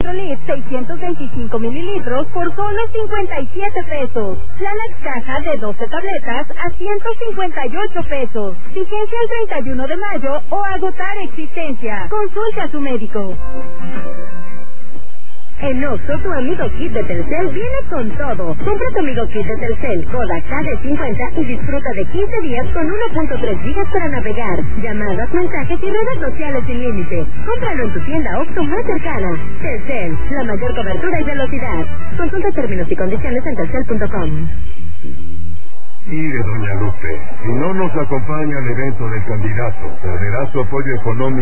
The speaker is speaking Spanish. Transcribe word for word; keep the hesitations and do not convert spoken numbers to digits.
Electrolit seiscientos veinticinco mililitros por solo cincuenta y siete pesos. Flanax caja de doce tabletas a ciento cincuenta y ocho pesos. Vigencia el treinta y uno de mayo o agotar existencia. Consulte a su médico. En Oxxo, tu amigo kit de Telcel viene con todo. Compra tu amigo kit de Telcel Kodak K D cincuenta y disfruta de quince días con uno punto tres gigas para navegar, llamadas, mensajes y redes sociales sin límite. Cómpralo en tu tienda Oxxo más cercana. Telcel, la mayor cobertura y velocidad. Consulta términos y condiciones en telcel punto com. Mire, doña Lupe, si no nos acompaña al evento del candidato, perderá su apoyo económico